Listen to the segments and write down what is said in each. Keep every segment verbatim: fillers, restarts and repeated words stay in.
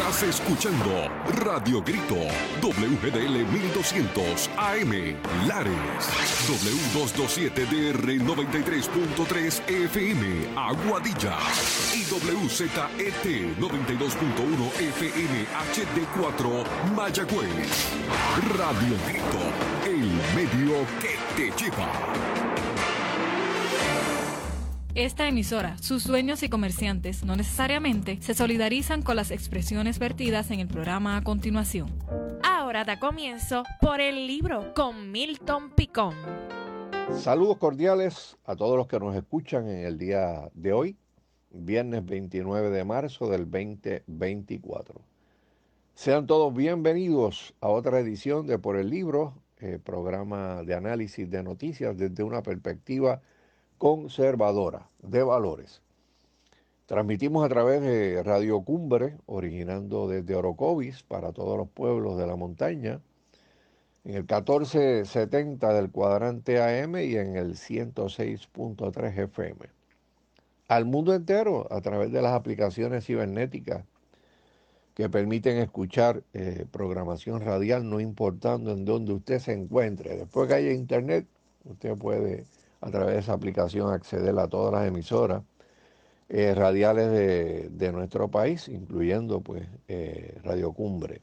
Estás escuchando Radio Grito, W G D L mil doscientos A M, Lares, W doscientos veintisiete D R noventa y tres punto tres F M, Aguadilla, y W Z E T noventa y dos punto uno F M H D cuatro, Mayagüez. Radio Grito, el medio que te lleva. Esta emisora, sus dueños y comerciantes no necesariamente se solidarizan con las expresiones vertidas en el programa a continuación. Ahora da comienzo Por el Libro con Milton Picón. Saludos cordiales a todos los que nos escuchan en el día de hoy, viernes veintinueve de marzo del veinte veinticuatro. Sean todos bienvenidos a otra edición de Por el Libro, eh, programa de análisis de noticias desde una perspectiva conservadora de valores. Transmitimos a través de Radio Cumbre, originando desde Orocovis para todos los pueblos de la montaña, en el catorce setenta del cuadrante A M y en el ciento seis punto tres F M. Al mundo entero a través de las aplicaciones cibernéticas que permiten escuchar eh, programación radial, no importando en dónde usted se encuentre. Después que haya internet, usted puede a través de esa aplicación acceder a todas las emisoras eh, radiales de, de nuestro país, incluyendo pues eh, Radio Cumbre.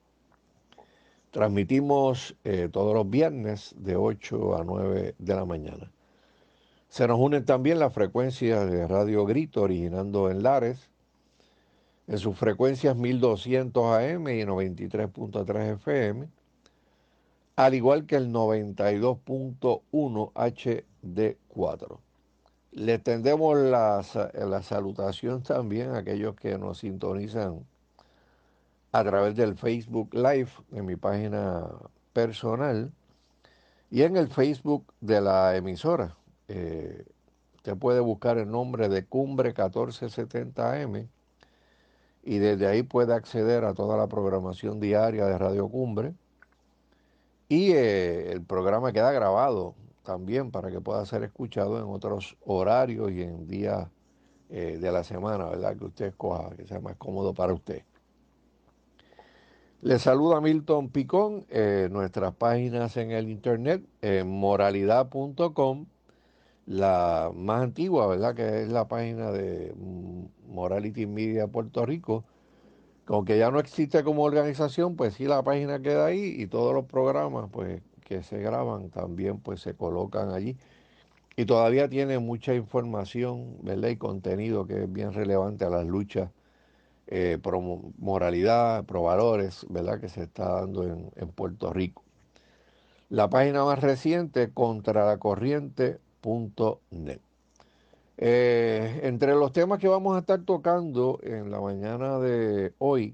Transmitimos eh, todos los viernes de ocho a nueve de la mañana. Se nos unen también las frecuencias de Radio Grito, originando en Lares, en sus frecuencias mil doscientos A M y noventa y tres punto tres F M, al igual que el noventa y dos punto uno H D cuatro. Le tendemos la, la salutación también a aquellos que nos sintonizan a través del Facebook Live en mi página personal y en el Facebook de la emisora. Eh, usted puede buscar el nombre de Cumbre catorce setenta A M y desde ahí puede acceder a toda la programación diaria de Radio Cumbre. Y eh, el programa queda grabado también para que pueda ser escuchado en otros horarios y en días eh, de la semana, ¿verdad? Que usted escoja, que sea más cómodo para usted. Le saluda Milton Picón, eh, nuestras páginas en el internet, en moralidad punto com, la más antigua, ¿verdad? Que es la página de Morality Media Puerto Rico. Aunque ya no existe como organización, pues sí la página queda ahí y todos los programas pues que se graban también pues se colocan allí. Y todavía tiene mucha información, ¿verdad? Y contenido que es bien relevante a las luchas eh, pro moralidad, pro valores, ¿verdad? Que se está dando en, en Puerto Rico. La página más reciente, contralacorriente punto net. Eh, entre los temas que vamos a estar tocando en la mañana de hoy,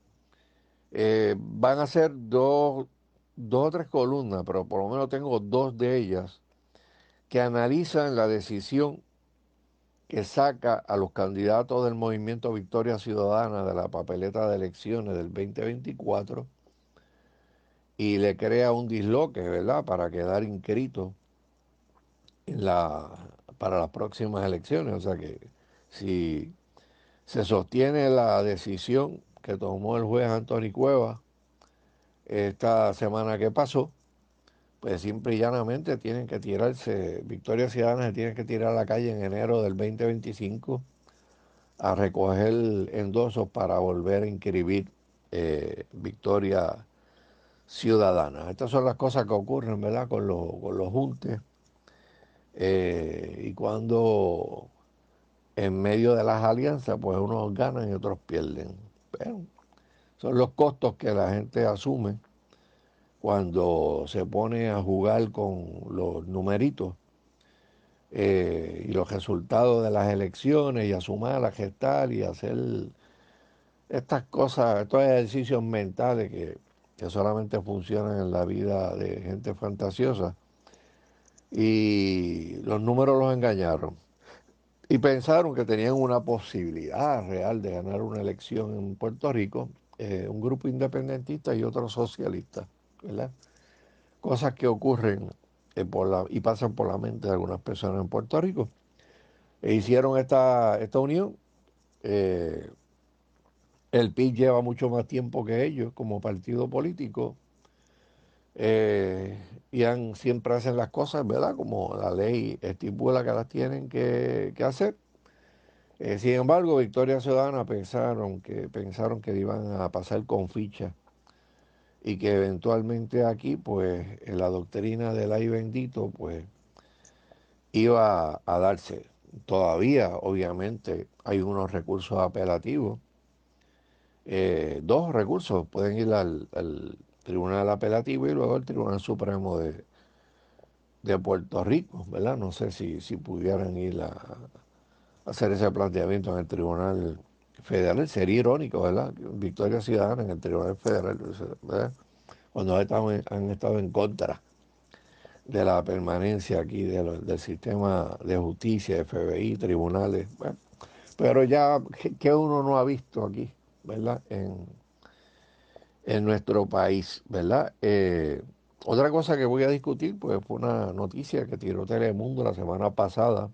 eh, van a ser dos, dos o tres columnas, pero por lo menos tengo dos de ellas que analizan la decisión que saca a los candidatos del movimiento Victoria Ciudadana de la papeleta de elecciones del veinte veinticuatro y le crea un disloque, ¿verdad?, para quedar inscrito en la, para las próximas elecciones. O sea que si se sostiene la decisión que tomó el juez Anthony Cuevas esta semana que pasó, pues simple y llanamente tienen que tirarse, Victoria Ciudadana se tiene que tirar a la calle en enero del veinte veinticinco a recoger endosos para volver a inscribir eh, Victoria Ciudadana. Estas son las cosas que ocurren, ¿verdad?, con los, con los juntes. Eh, y cuando en medio de las alianzas, pues unos ganan y otros pierden. Pero son los costos que la gente asume cuando se pone a jugar con los numeritos eh, y los resultados de las elecciones y a sumar, a gestar y hacer estas cosas, estos ejercicios mentales que, que solamente funcionan en la vida de gente fantasiosa. Y los números los engañaron. Y pensaron que tenían una posibilidad real de ganar una elección en Puerto Rico, eh, un grupo independentista y otro socialista, ¿verdad? Cosas que ocurren eh, por la, y pasan por la mente de algunas personas en Puerto Rico. E hicieron esta, esta unión, eh, El P I B lleva mucho más tiempo que ellos como partido político. Eh, y han, siempre hacen las cosas, ¿verdad? Como la ley estipula que las tienen que, que hacer. Eh, sin embargo, Victoria Ciudadana pensaron que, pensaron que iban a pasar con ficha y que eventualmente aquí, pues, en la doctrina del ay bendito, pues, iba a darse. Todavía, obviamente, hay unos recursos apelativos. Eh, dos recursos pueden ir al, al Tribunal Apelativo y luego al Tribunal Supremo de, de Puerto Rico, ¿verdad? No sé si, si pudieran ir a, a hacer ese planteamiento en el Tribunal Federal. Sería irónico, ¿verdad? Victoria Ciudadana en el Tribunal Federal, ¿verdad? Cuando están, han estado en contra de la permanencia aquí de lo, del sistema de justicia, F B I, tribunales. Bueno, pero ya que uno no ha visto aquí, ¿verdad? En, en nuestro país, ¿verdad? Eh, otra cosa que voy a discutir, pues fue una noticia que tiró Telemundo la semana pasada,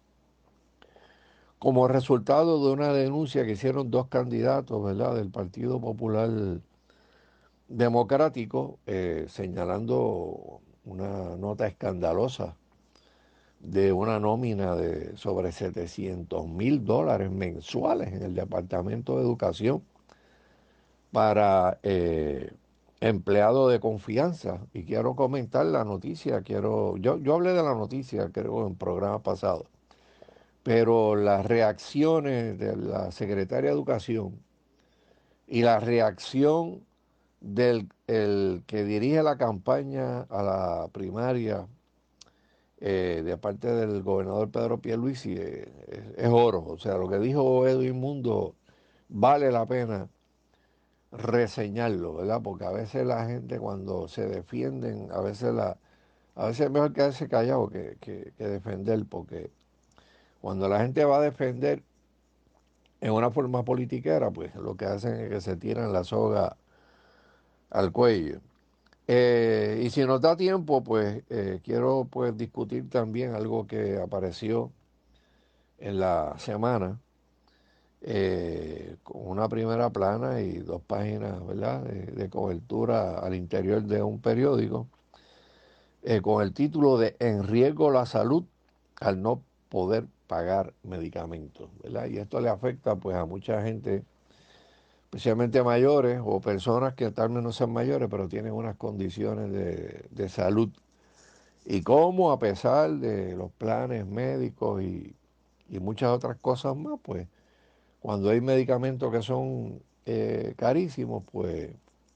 como resultado de una denuncia que hicieron dos candidatos, ¿verdad? Del Partido Popular Democrático, eh, señalando una nota escandalosa de una nómina de sobre setecientos mil dólares mensuales en el Departamento de Educación para eh, empleado de confianza. Y quiero comentar la noticia, quiero, yo, yo hablé de la noticia, creo, en programas pasados, pero las reacciones de la secretaria de Educación y la reacción del el que dirige la campaña a la primaria eh, de parte del gobernador Pedro Pierluisi eh, es, es oro. O sea, lo que dijo Edwin Mundo vale la pena reseñarlo, ¿verdad? Porque a veces la gente cuando se defienden, a veces la, a veces es mejor quedarse callado que, que, que defender, porque cuando la gente va a defender en una forma politiquera, pues lo que hacen es que se tiran la soga al cuello. Eh, y si nos da tiempo, pues eh, quiero pues discutir también algo que apareció en la semana, eh, con una primera plana y dos páginas, ¿verdad?, de, de cobertura al interior de un periódico, eh, con el título de En riesgo la salud al no poder pagar medicamentos, ¿verdad? Y esto le afecta pues a mucha gente, especialmente mayores o personas que tal vez no sean mayores, pero tienen unas condiciones de, de salud. Y cómo a pesar de los planes médicos y, y muchas otras cosas más, pues cuando hay medicamentos que son eh, carísimos, pues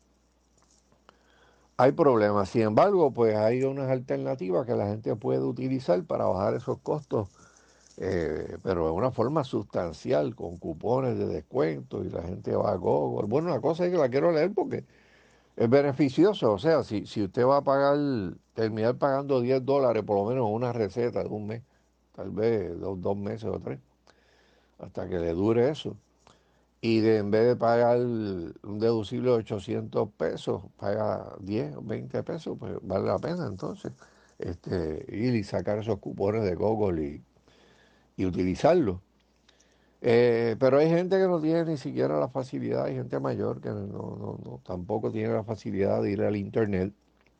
hay problemas. Sin embargo, pues hay unas alternativas que la gente puede utilizar para bajar esos costos, eh, pero de una forma sustancial, con cupones de descuento y la gente va a Google. Bueno, una cosa es que la quiero leer porque es beneficioso. O sea, si, si usted va a pagar, terminar pagando diez dólares por lo menos una receta de un mes, tal vez dos, dos meses o tres, hasta que le dure eso. Y de, en vez de pagar un deducible de ochocientos pesos, paga diez o veinte pesos, pues vale la pena entonces este, ir y sacar esos cupones de Google y, y utilizarlos. Eh, pero hay gente que no tiene ni siquiera la facilidad, hay gente mayor que no, no, no, tampoco tiene la facilidad de ir al internet.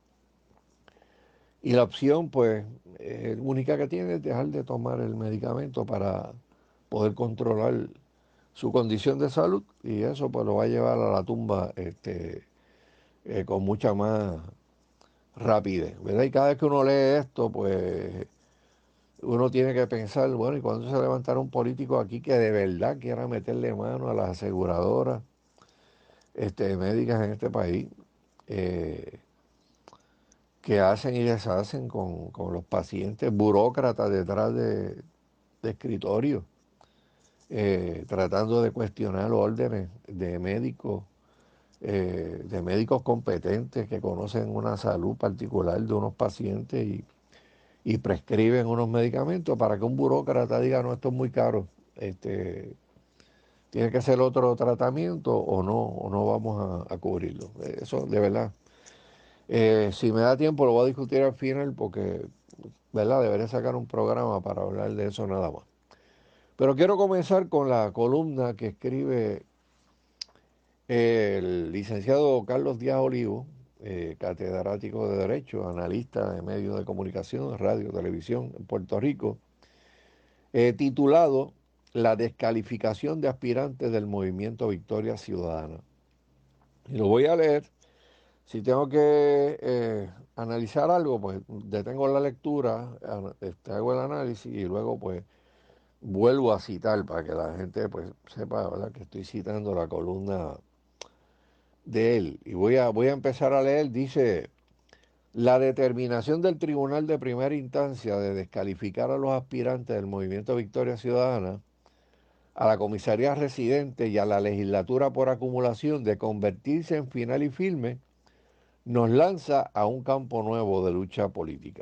Y la opción, pues, eh, única que tiene es dejar de tomar el medicamento para poder controlar su condición de salud, y eso pues lo va a llevar a la tumba este, eh, con mucha más rapidez, ¿verdad? Y cada vez que uno lee esto, pues uno tiene que pensar, bueno, ¿y cuándo se levantará un político aquí que de verdad quiera meterle mano a las aseguradoras este, médicas en este país, eh, que hacen y deshacen con, con los pacientes, burócratas detrás de, de escritorios, eh, tratando de cuestionar órdenes de médicos, eh, de médicos competentes que conocen una salud particular de unos pacientes y, y prescriben unos medicamentos para que un burócrata diga, no, esto es muy caro, este, tiene que ser otro tratamiento o no, o no vamos a, a cubrirlo. Eso, de verdad. Eh, si me da tiempo lo voy a discutir al final porque, ¿verdad? Debería sacar un programa para hablar de eso nada más. Pero quiero comenzar con la columna que escribe El licenciado Carlos Díaz Olivo, eh, catedrático de Derecho, analista de medios de comunicación, radio, televisión en Puerto Rico, eh, titulado La descalificación de aspirantes del movimiento Victoria Ciudadana. Y lo voy a leer. Si tengo que eh, analizar algo, pues detengo la lectura, an- este, hago el análisis y luego pues vuelvo a citar para que la gente pues sepa, ¿verdad?, que estoy citando la columna de él. Y voy a, voy a empezar a leer. Dice: la determinación del Tribunal de Primera Instancia de descalificar a los aspirantes del Movimiento Victoria Ciudadana, a la comisaría residente y a la legislatura por acumulación de convertirse en final y firme, nos lanza a un campo nuevo de lucha política.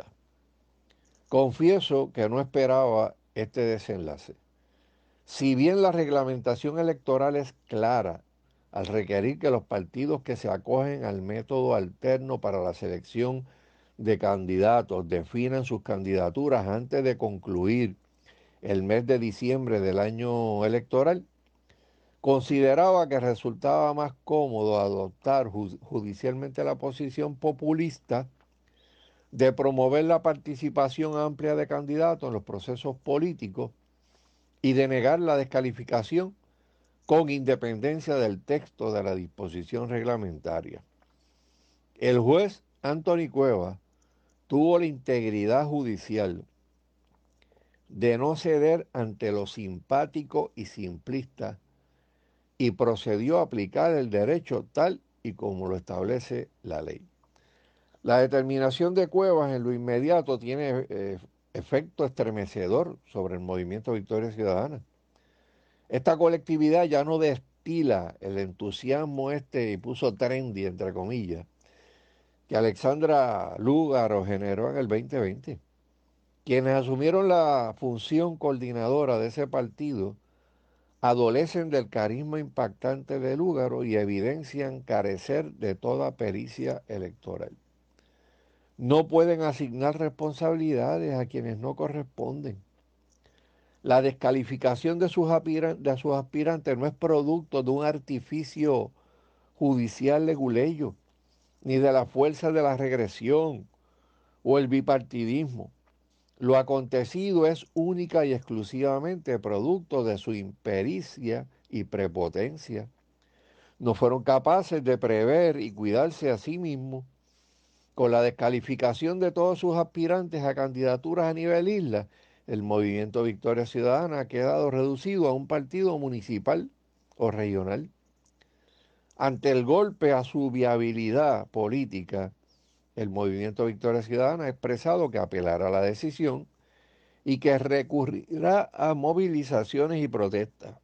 Confieso que no esperaba este desenlace. Si bien la reglamentación electoral es clara al requerir que los partidos que se acogen al método alterno para la selección de candidatos definan sus candidaturas antes de concluir el mes de diciembre del año electoral, consideraba que resultaba más cómodo adoptar judicialmente la posición populista de promover la participación amplia de candidatos en los procesos políticos y de negar la descalificación con independencia del texto de la disposición reglamentaria. El juez Anthony Cuevas tuvo la integridad judicial de no ceder ante lo simpático y simplista y procedió a aplicar el derecho tal y como lo establece la ley. La determinación de Cuevas en lo inmediato tiene eh, efecto estremecedor sobre el movimiento Victoria Ciudadana. Esta colectividad ya no destila el entusiasmo este, y puso trendy, entre comillas, que Alexandra Lúgaro generó en el veinte veinte. Quienes asumieron la función coordinadora de ese partido adolecen del carisma impactante de Lúgaro y evidencian carecer de toda pericia electoral. No pueden asignar responsabilidades a quienes no corresponden. La descalificación de sus, aspiran- de sus aspirantes no es producto de un artificio judicial leguleyo, ni de la fuerza de la regresión o el bipartidismo. Lo acontecido es única y exclusivamente producto de su impericia y prepotencia. No fueron capaces de prever y cuidarse a sí mismos. Con la descalificación de todos sus aspirantes a candidaturas a nivel isla, el movimiento Victoria Ciudadana ha quedado reducido a un partido municipal o regional. Ante el golpe a su viabilidad política, el movimiento Victoria Ciudadana ha expresado que apelará a la decisión y que recurrirá a movilizaciones y protestas.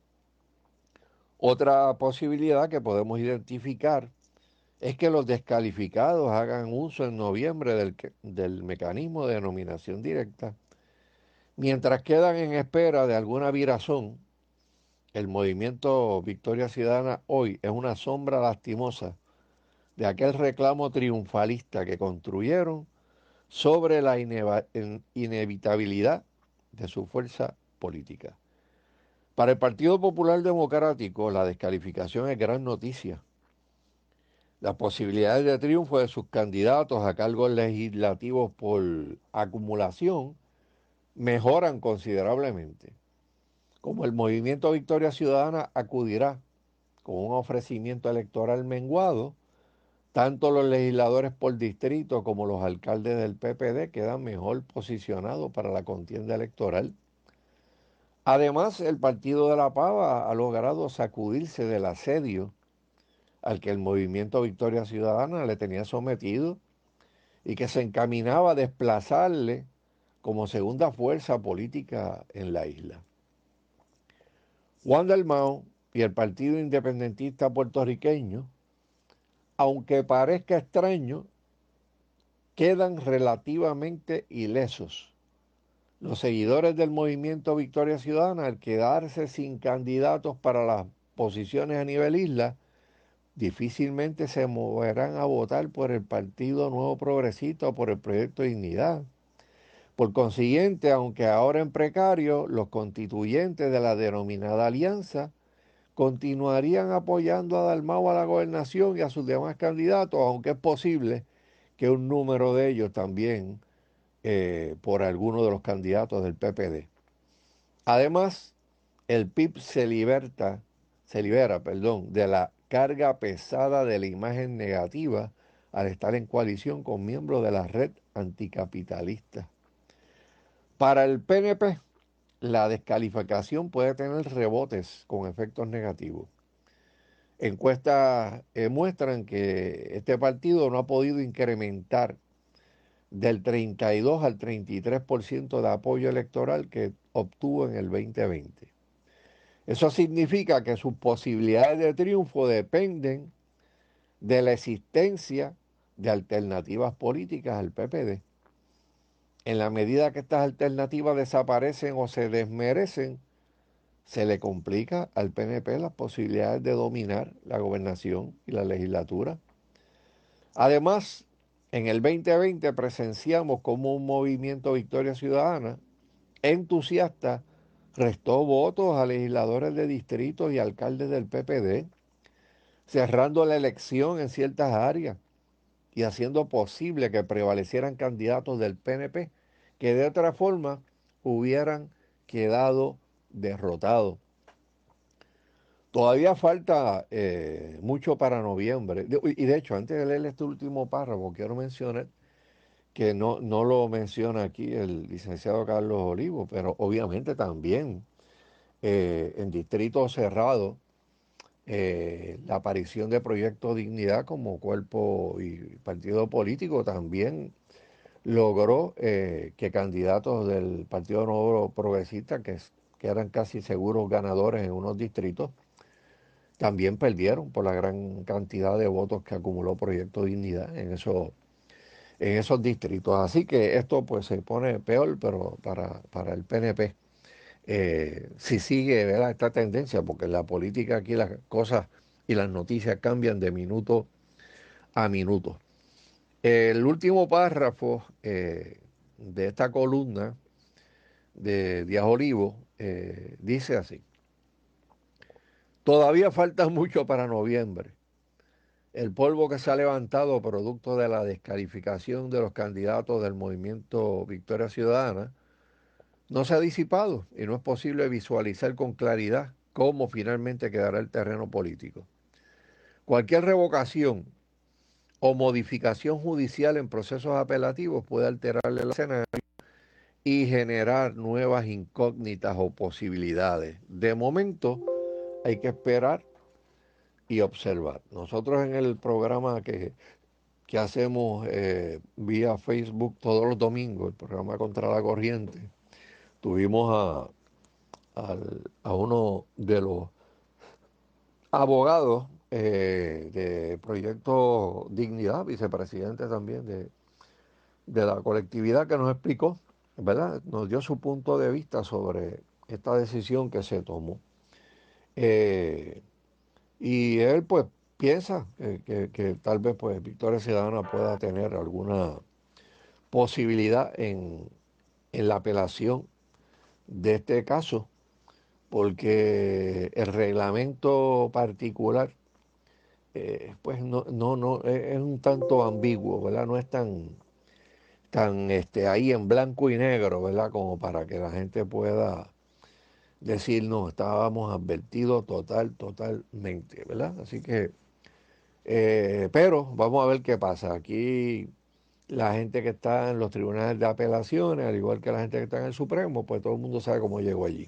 Otra posibilidad que podemos identificar es que los descalificados hagan uso en noviembre del, del mecanismo de nominación directa. Mientras quedan en espera de alguna virazón, el movimiento Victoria Ciudadana hoy es una sombra lastimosa de aquel reclamo triunfalista que construyeron sobre la ineva- inevitabilidad de su fuerza política. Para el Partido Popular Democrático, la descalificación es gran noticia. Las posibilidades de triunfo de sus candidatos a cargos legislativos por acumulación mejoran considerablemente. Como el movimiento Victoria Ciudadana acudirá con un ofrecimiento electoral menguado, tanto los legisladores por distrito como los alcaldes del P P D quedan mejor posicionados para la contienda electoral. Además, el Partido de la Pava ha logrado sacudirse del asedio al que el movimiento Victoria Ciudadana le tenía sometido y que se encaminaba a desplazarle como segunda fuerza política en la isla. Juan Dalmau y el Partido Independentista Puertorriqueño, aunque parezca extraño, quedan relativamente ilesos. Los seguidores del movimiento Victoria Ciudadana, al quedarse sin candidatos para las posiciones a nivel isla, difícilmente se moverán a votar por el Partido Nuevo Progresista o por el Proyecto Dignidad. Por consiguiente, aunque ahora en precario, los constituyentes de la denominada alianza continuarían apoyando a Dalmau a la gobernación y a sus demás candidatos, aunque es posible que un número de ellos también eh, por alguno de los candidatos del P P D. Además, el P I B se liberta, se libera, perdón, de la carga pesada de la imagen negativa al estar en coalición con miembros de la red anticapitalista. Para el P N P, la descalificación puede tener rebotes con efectos negativos. Encuestas eh, muestran que este partido no ha podido incrementar del treinta y dos al treinta y tres por ciento de apoyo electoral que obtuvo en el veinte veinte. Eso significa que sus posibilidades de triunfo dependen de la existencia de alternativas políticas al P P D. En la medida que estas alternativas desaparecen o se desmerecen, se le complica al P N P las posibilidades de dominar la gobernación y la legislatura. Además, en el veinte veinte presenciamos como un movimiento Victoria Ciudadana entusiasta restó votos a legisladores de distritos y alcaldes del P P D, cerrando la elección en ciertas áreas y haciendo posible que prevalecieran candidatos del P N P que de otra forma hubieran quedado derrotados. Todavía falta eh, mucho para noviembre. Y de hecho, antes de leer este último párrafo, quiero mencionar que no, no lo menciona aquí el licenciado Carlos Olivo, pero obviamente también eh, en distritos cerrados, eh, la aparición de Proyecto Dignidad como cuerpo y partido político también logró eh, que candidatos del Partido Nuevo Progresista, que, que eran casi seguros ganadores en unos distritos, también perdieron por la gran cantidad de votos que acumuló Proyecto Dignidad en esos, en esos distritos. Así que esto pues se pone peor, pero para, para el P N P. Eh, si sigue, ¿verdad?, esta tendencia, porque en la política aquí las cosas y las noticias cambian de minuto a minuto. El último párrafo eh, de esta columna de Díaz Olivo eh, dice así: todavía falta mucho para noviembre. El polvo que se ha levantado producto de la descalificación de los candidatos del movimiento Victoria Ciudadana no se ha disipado y no es posible visualizar con claridad cómo finalmente quedará el terreno político. Cualquier revocación o modificación judicial en procesos apelativos puede alterar el escenario y generar nuevas incógnitas o posibilidades. De momento hay que esperar y observar. Nosotros en el programa que, que hacemos eh, vía Facebook todos los domingos, el programa Contra la Corriente, tuvimos a, a, a uno de los abogados eh, de Proyecto Dignidad, vicepresidente también de, de la colectividad, que nos explicó, ¿verdad? Nos dio su punto de vista sobre esta decisión que se tomó. Eh, y él pues piensa que, que, que tal vez pues Victoria Ciudadana pueda tener alguna posibilidad en, en la apelación de este caso, porque el reglamento particular eh, pues no, no, no, es un tanto ambiguo, ¿verdad? No es tan, tan este, ahí en blanco y negro, ¿verdad? Como para que la gente pueda decir, no, estábamos advertidos total, totalmente, ¿verdad? Así que, eh, pero vamos a ver qué pasa. Aquí la gente que está en los tribunales de apelaciones, al igual que la gente que está en el Supremo, pues todo el mundo sabe cómo llegó allí.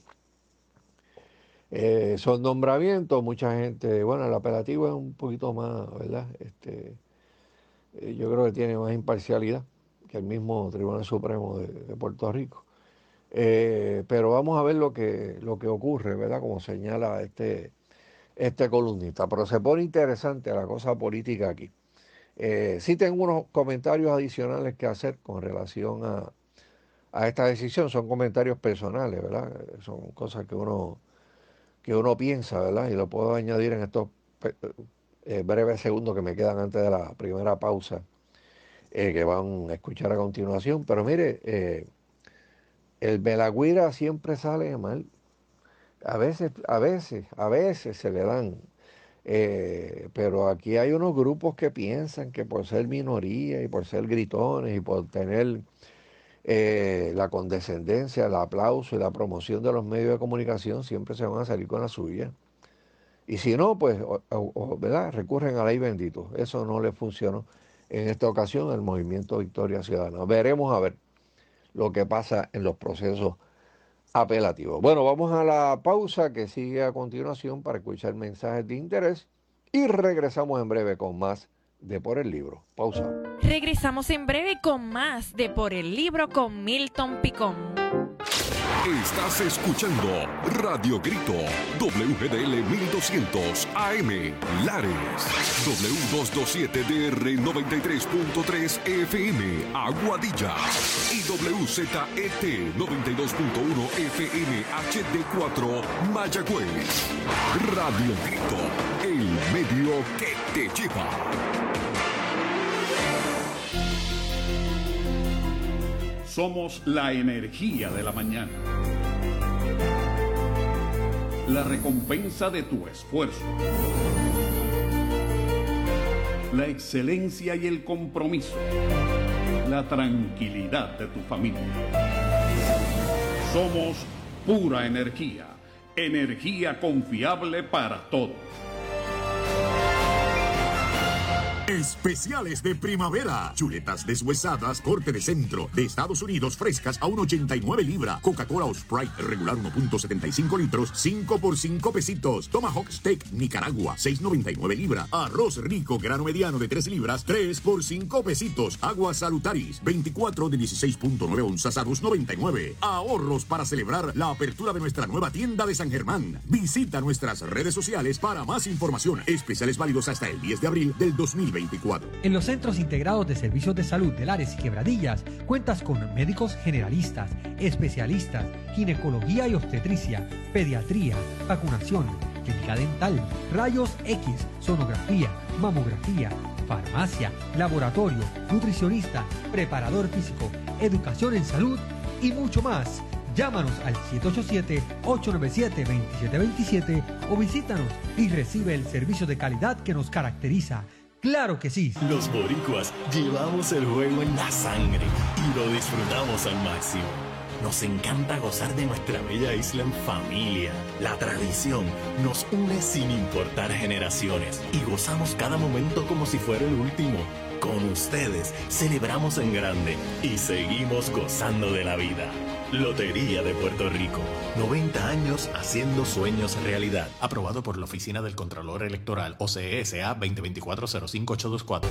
Eh, son nombramientos, mucha gente, bueno, el apelativo es un poquito más, ¿verdad? Este, eh, yo creo que tiene más imparcialidad que el mismo Tribunal Supremo de, de Puerto Rico. Eh, pero vamos a ver lo que, lo que ocurre, ¿verdad? Como señala este, este columnista. Pero se pone interesante la cosa política aquí. Eh, sí tengo unos comentarios adicionales que hacer con relación a, a esta decisión. Son comentarios personales, ¿verdad? Son cosas que uno que uno piensa, ¿verdad? Y lo puedo añadir en estos eh, breves segundos que me quedan antes de la primera pausa eh, que van a escuchar a continuación. Pero mire, eh, el Belagüira siempre sale mal. A veces, a veces, a veces se le dan. Eh, pero aquí hay unos grupos que piensan que por ser minoría y por ser gritones y por tener eh, la condescendencia, el aplauso y la promoción de los medios de comunicación, siempre se van a salir con la suya. Y si no, pues, o- o- o, ¿verdad? Recurren a la ley bendito. Eso no le funcionó en esta ocasión el movimiento Victoria Ciudadana. Veremos a ver lo que pasa en los procesos apelativos. Bueno, vamos a la pausa que sigue a continuación para escuchar mensajes de interés y regresamos en breve con más de Por el Libro. Pausa. Regresamos en breve con más de Por el Libro con Milton Picón. Estás escuchando Radio Grito, W G D L mil doscientos A M, Lares, W doscientos veintisiete D R noventa y tres punto tres F M, Aguadilla, y W Z E T noventa y dos punto uno F M H D cuatro, Mayagüez. Radio Grito, el medio que te lleva. Somos la energía de la mañana. La recompensa de tu esfuerzo. La excelencia y el compromiso. La tranquilidad de tu familia. Somos pura energía. Energía confiable para todos. Especiales de primavera. Chuletas deshuesadas, corte de centro, de Estados Unidos, frescas a uno ochenta y nueve libra. Coca-Cola o Sprite, regular uno punto setenta y cinco litros, cinco por cinco pesitos. Tomahawk Steak, Nicaragua, seis noventa y nueve libra. Arroz rico, grano mediano de tres libras, tres por cinco pesitos. Agua Salutaris, veinticuatro de dieciséis punto nueve onzas a dos noventa y nueve. Ahorros para celebrar la apertura de nuestra nueva tienda de San Germán. Visita nuestras redes sociales para más información. Especiales válidos hasta el diez de abril del dos mil veinticuatro. En los Centros Integrados de Servicios de Salud de Lares y Quebradillas cuentas con médicos generalistas, especialistas, ginecología y obstetricia, pediatría, vacunación, clínica dental, rayos X, sonografía, mamografía, farmacia, laboratorio, nutricionista, preparador físico, educación en salud y mucho más. Llámanos al siete ocho siete, ocho nueve siete, dos siete dos siete o visítanos y recibe el servicio de calidad que nos caracteriza. ¡Claro que sí! Los boricuas llevamos el juego en la sangre y lo disfrutamos al máximo. Nos encanta gozar de nuestra bella isla en familia. La tradición nos une sin importar generaciones y gozamos cada momento como si fuera el último. Con ustedes celebramos en grande y seguimos gozando de la vida. Lotería de Puerto Rico. noventa años haciendo sueños realidad. Aprobado por la Oficina del Contralor Electoral O C S A veinte veinticuatro cero cinco ocho dos cuatro.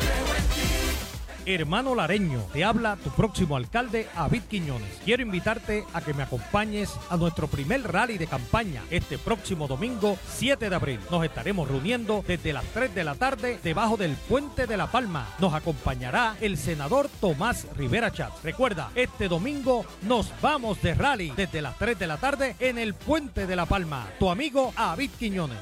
Hermano Lareño, te habla tu próximo alcalde, Abid Quiñones. Quiero invitarte a que me acompañes a nuestro primer rally de campaña este próximo domingo siete de abril. Nos estaremos reuniendo desde las tres de la tarde debajo del Puente de la Palma. Nos acompañará el senador Tomás Rivera Chatz. Recuerda, este domingo nos vamos de rally desde las tres de la tarde en el Puente de la Palma. Tu amigo Abid Quiñones.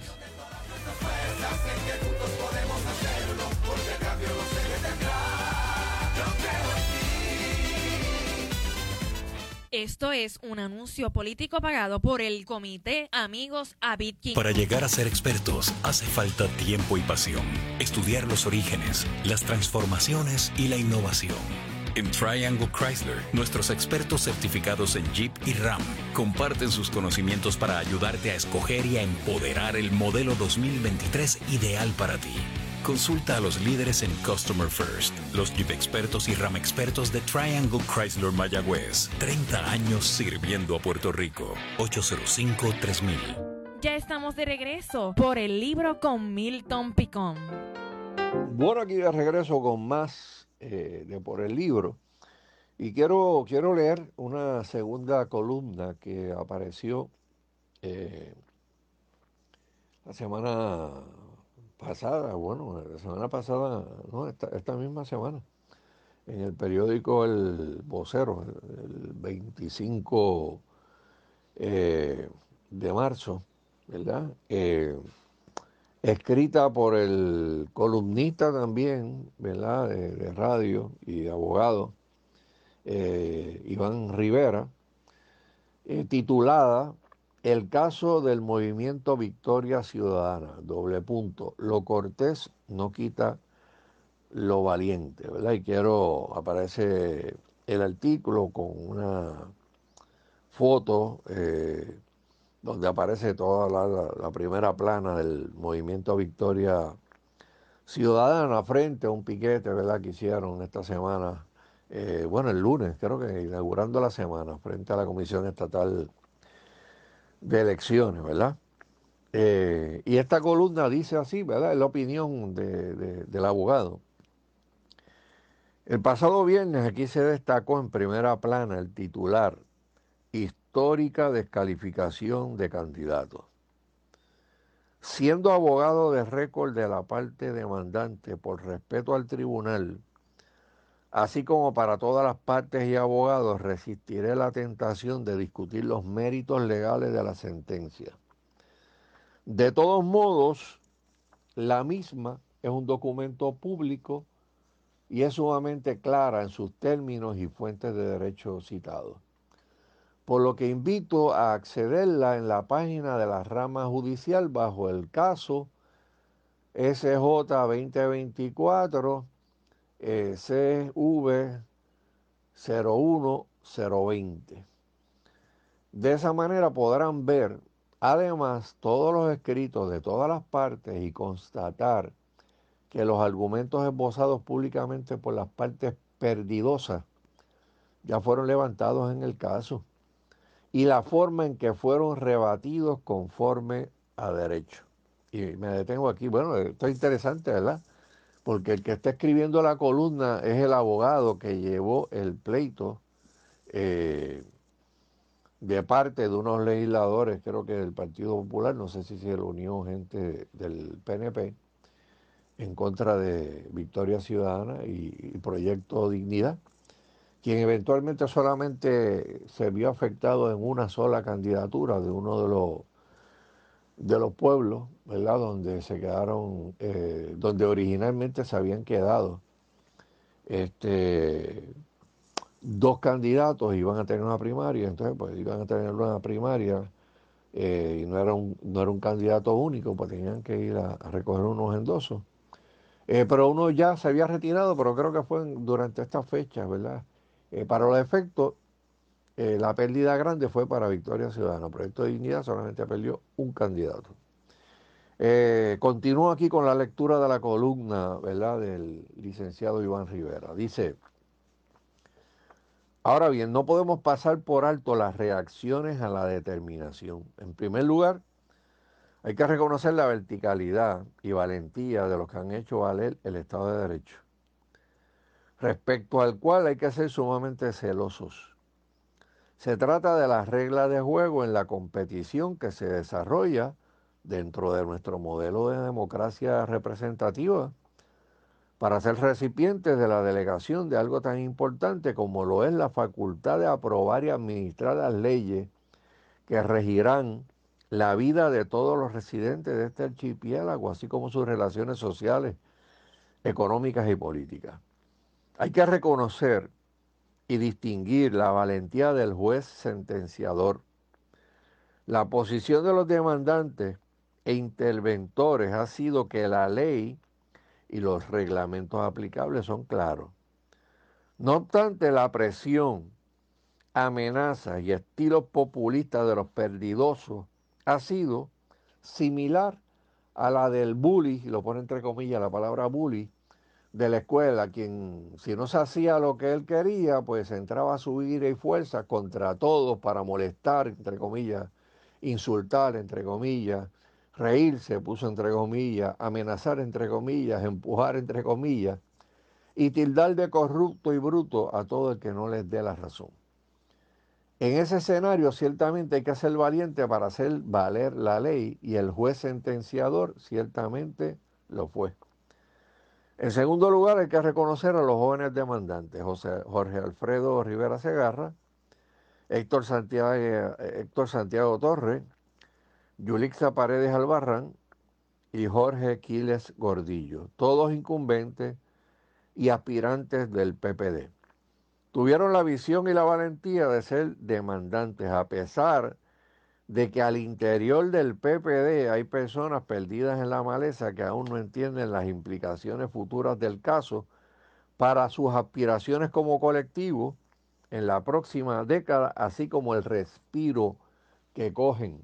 Esto es un anuncio político pagado por el Comité Amigos Abid Quiñones. Para llegar a ser expertos hace falta tiempo y pasión. Estudiar los orígenes, las transformaciones y la innovación. En Triangle Chrysler, nuestros expertos certificados en Jeep y Ram comparten sus conocimientos para ayudarte a escoger y a empoderar el modelo dos mil veintitrés ideal para ti. Consulta a los líderes en Customer First, los Jeep expertos y Ram expertos de Triangle Chrysler Mayagüez. treinta años sirviendo a Puerto Rico. ocho cero cinco, tres mil. Ya estamos de regreso por el libro con Milton Picón. Bueno, aquí de regreso con más eh, de Por el Libro. Y quiero, quiero leer una segunda columna que apareció eh, la semana pasada, bueno, la semana pasada, no, esta, esta misma semana, en el periódico El Vocero, el, el veinticinco eh, de marzo, ¿verdad? Eh, escrita por el columnista también, ¿verdad? De, de radio y de abogado, eh, Iván Rivera, eh, titulada el caso del movimiento Victoria Ciudadana, doble punto, lo cortés no quita lo valiente, ¿verdad? Y quiero, aparece el artículo con una foto eh, donde aparece toda la, la, la primera plana del movimiento Victoria Ciudadana frente a un piquete, ¿verdad?, que hicieron esta semana, eh, bueno, el lunes, creo que inaugurando la semana, frente a la Comisión Estatal de Elecciones, ¿verdad? Eh, y esta columna dice así, ¿verdad? Es la opinión de, de, del abogado. El pasado viernes aquí se destacó en primera plana el titular, histórica descalificación de candidatos. Siendo abogado de récord de la parte demandante por respeto al tribunal, así como para todas las partes y abogados, resistiré la tentación de discutir los méritos legales de la sentencia. De todos modos, la misma es un documento público y es sumamente clara en sus términos y fuentes de derecho citados. Por lo que invito a accederla en la página de la rama judicial bajo el caso S J veinte veinticuatro eh, C V cero uno cero veinte. De esa manera podrán ver además todos los escritos de todas las partes y constatar que los argumentos esbozados públicamente por las partes perdidosas ya fueron levantados en el caso y la forma en que fueron rebatidos conforme a derecho. Y me detengo aquí. Bueno, esto es interesante, ¿verdad? Porque el que está escribiendo la columna es el abogado que llevó el pleito eh, de parte de unos legisladores, creo que del Partido Popular, no sé si se reunió gente del P N P, en contra de Victoria Ciudadana y, y Proyecto Dignidad, quien eventualmente solamente se vio afectado en una sola candidatura de uno de los de los pueblos, ¿verdad?, donde se quedaron, eh, donde originalmente se habían quedado este, dos candidatos, iban a tener una primaria, entonces pues iban a tener una primaria eh, y no era, un, no era un candidato único, pues tenían que ir a, a recoger unos endosos. Eh, pero uno ya se había retirado, pero creo que fue en, durante estas fechas, ¿verdad? Eh, para los efectos, eh, la pérdida grande fue para Victoria Ciudadana. Proyecto de Dignidad solamente perdió un candidato. Eh, continúo aquí con la lectura de la columna, ¿verdad?, del licenciado Iván Rivera. Dice, ahora bien, no podemos pasar por alto las reacciones a la determinación. En primer lugar, hay que reconocer la verticalidad y valentía de los que han hecho valer el Estado de Derecho, respecto al cual hay que ser sumamente celosos. Se trata de las reglas de juego en la competición que se desarrolla dentro de nuestro modelo de democracia representativa para ser recipientes de la delegación de algo tan importante como lo es la facultad de aprobar y administrar las leyes que regirán la vida de todos los residentes de este archipiélago, así como sus relaciones sociales, económicas y políticas. Hay que reconocer y distinguir la valentía del juez sentenciador. La posición de los demandantes e interventores ha sido que la ley y los reglamentos aplicables son claros. No obstante, la presión, amenazas y estilos populistas de los perdidosos ha sido similar a la del bully, y lo pone entre comillas la palabra bully, de la escuela, quien si no se hacía lo que él quería, pues entraba a su ira y fuerza contra todos para molestar, entre comillas, insultar, entre comillas, reírse, puso entre comillas, amenazar, entre comillas, empujar, entre comillas, y tildar de corrupto y bruto a todo el que no les dé la razón. En ese escenario ciertamente hay que ser valiente para hacer valer la ley y el juez sentenciador ciertamente lo fue. En segundo lugar hay que reconocer a los jóvenes demandantes, José, Jorge Alfredo Rivera Segarra, Héctor Santiago, Héctor Santiago Torres, Yulixa Paredes Albarrán y Jorge Quiles Gordillo, todos incumbentes y aspirantes del P P D. Tuvieron la visión y la valentía de ser demandantes a pesar de que al interior del P P D hay personas perdidas en la maleza que aún no entienden las implicaciones futuras del caso para sus aspiraciones como colectivo en la próxima década, así como el respiro que cogen.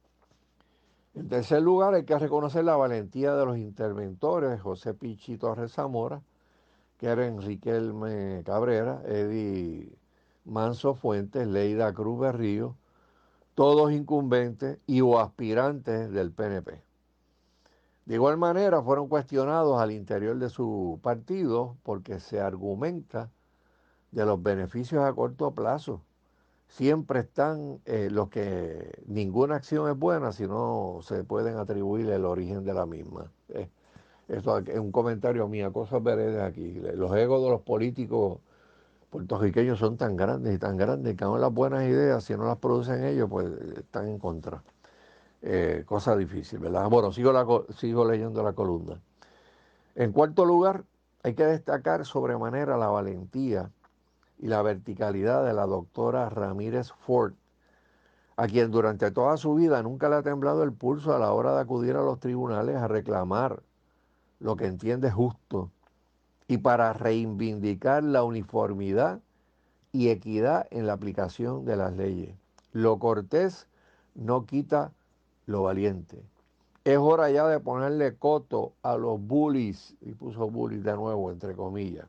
En tercer lugar, hay que reconocer la valentía de los interventores, José Pichi Torres Zamora, Keren Riquelme Cabrera, Eddie Manso Fuentes, Leida Cruz Berrío, todos incumbentes y o aspirantes del P N P. De igual manera, fueron cuestionados al interior de su partido porque se argumenta de los beneficios a corto plazo. Siempre están eh, los que ninguna acción es buena si no se pueden atribuir el origen de la misma. Eh, esto es un comentario mío, cosas veredas aquí. Los egos de los políticos puertorriqueños son tan grandes y tan grandes que aún las buenas ideas, si no las producen ellos, pues están en contra. Eh, cosa difícil, ¿verdad? Bueno, sigo, la, sigo leyendo la columna. En cuarto lugar, hay que destacar sobremanera la valentía y la verticalidad de la doctora Ramírez Ford, a quien durante toda su vida nunca le ha temblado el pulso a la hora de acudir a los tribunales a reclamar lo que entiende justo y para reivindicar la uniformidad y equidad en la aplicación de las leyes. Lo cortés no quita lo valiente. Es hora ya de ponerle coto a los bullies, y puso bullies de nuevo entre comillas.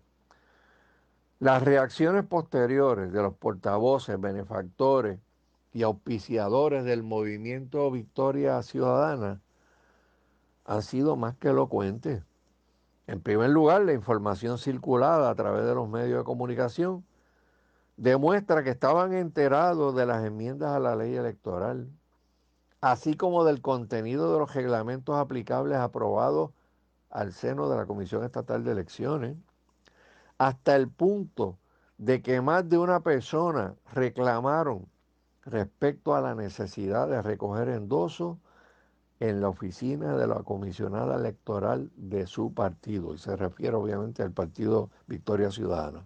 Las reacciones posteriores de los portavoces, benefactores y auspiciadores del movimiento Victoria Ciudadana han sido más que elocuentes. En primer lugar, la información circulada a través de los medios de comunicación demuestra que estaban enterados de las enmiendas a la ley electoral, así como del contenido de los reglamentos aplicables aprobados al seno de la Comisión Estatal de Elecciones, hasta el punto de que más de una persona reclamaron respecto a la necesidad de recoger endosos en la oficina de la comisionada electoral de su partido, y se refiere obviamente al partido Victoria Ciudadana.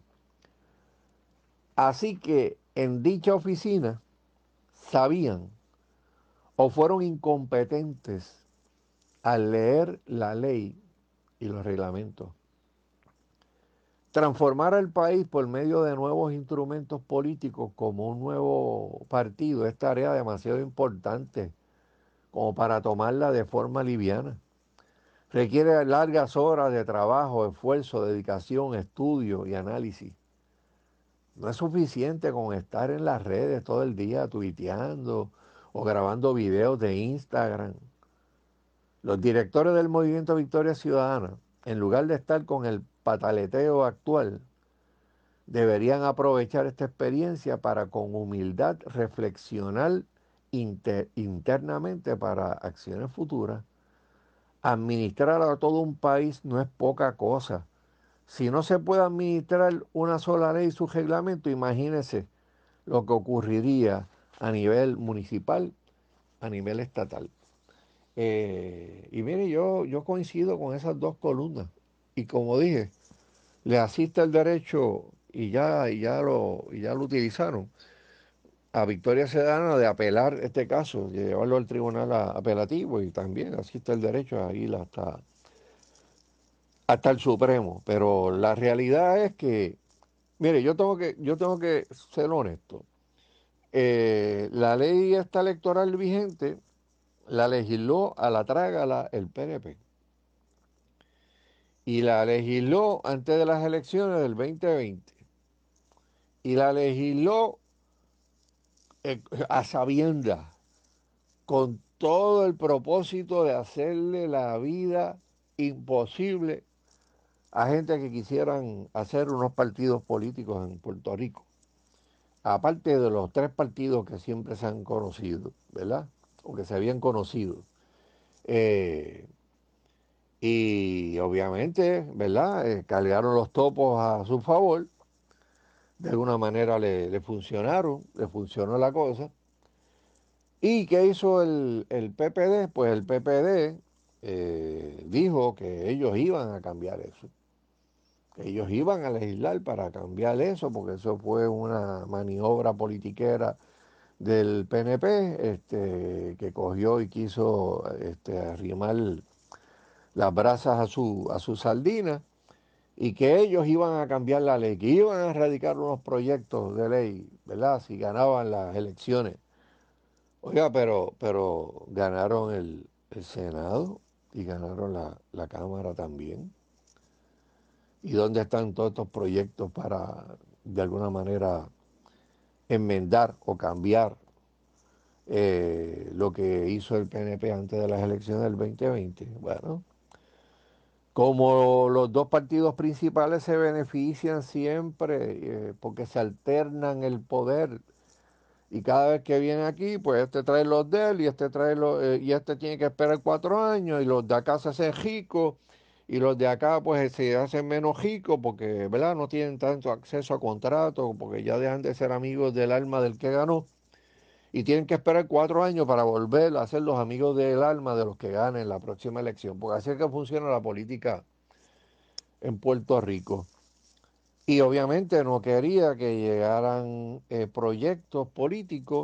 Así que en dicha oficina sabían o fueron incompetentes al leer la ley y los reglamentos. Transformar al país por medio de nuevos instrumentos políticos como un nuevo partido es tarea demasiado importante como para tomarla de forma liviana. Requiere largas horas de trabajo, esfuerzo, dedicación, estudio y análisis. No es suficiente con estar en las redes todo el día tuiteando o grabando videos de Instagram. Los directores del Movimiento Victoria Ciudadana, en lugar de estar con el pataleteo actual, deberían aprovechar esta experiencia para con humildad reflexionar inter, internamente para acciones futuras. Administrar a todo un país no es poca cosa. Si no se puede administrar una sola ley y su reglamento, imagínense lo que ocurriría a nivel municipal, a nivel estatal. Eh, y mire, yo, yo coincido con esas dos columnas. Y como dije, le asiste el derecho, y ya, y ya, lo, y ya lo utilizaron, a Victoria Ciudadana de apelar este caso, de llevarlo al tribunal apelativo, y también asiste el derecho a ir hasta, hasta el Supremo. Pero la realidad es que, mire, yo tengo que, yo tengo que ser honesto. Eh, la ley esta electoral vigente la legisló a la trágala el P N P. Y la legisló antes de las elecciones del veinte veinte. Y la legisló eh, a sabiendas, con todo el propósito de hacerle la vida imposible a gente que quisieran hacer unos partidos políticos en Puerto Rico. Aparte de los tres partidos que siempre se han conocido, ¿verdad? O que se habían conocido. Eh, y obviamente, ¿verdad? Eh, cargaron los topos a su favor. De alguna manera le, le funcionaron, le funcionó la cosa. ¿Y qué hizo el, el P P D? Pues el P P D eh, dijo que ellos iban a cambiar eso. Que ellos iban a legislar para cambiar eso, porque eso fue una maniobra politiquera del P N P, este, que cogió y quiso este, arrimar las brasas a su, a su sardina, y que ellos iban a cambiar la ley, que iban a erradicar unos proyectos de ley, ¿verdad?, si ganaban las elecciones. Oiga, pero, pero ganaron el, el Senado y ganaron la, la Cámara también. ¿Y dónde están todos estos proyectos para, de alguna manera, enmendar o cambiar eh, lo que hizo el P N P antes de las elecciones del veinte veinte? Bueno, como los dos partidos principales se benefician siempre eh, porque se alternan el poder, y cada vez que viene aquí, pues este trae los de él y este trae los, eh, y este tiene que esperar cuatro años, y los de acá se hacen ricos y los de acá pues se hacen menos ricos porque, ¿verdad?, no tienen tanto acceso a contratos, porque ya dejan de ser amigos del alma del que ganó, y tienen que esperar cuatro años para volver a ser los amigos del alma de los que ganen la próxima elección, porque así es que funciona la política en Puerto Rico. Y obviamente no quería que llegaran eh, proyectos políticos